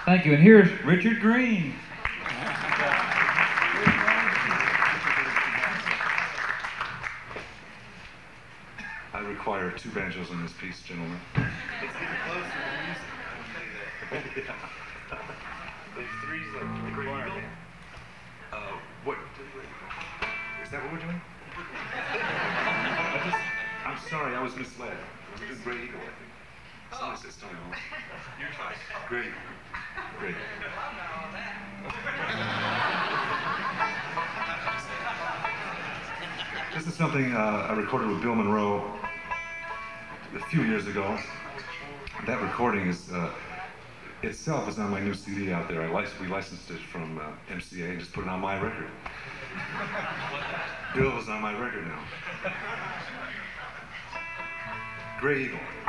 Thank you. And here's Richard Green. I require 2 banjos in this piece, gentlemen. Let's get closer to the music. There's 3's like required. What? Is that what we're doing? I'm sorry, I was misled. We're doing Grey Eagle, I think. Someone says Tony Hawk. Your choice. Great. Great. This is something I recorded with Bill Monroe a few years ago. That recording is itself is on my new CD out there. We licensed it from MCA and just put it on my record. Bill is on my record now. Grey Eagle.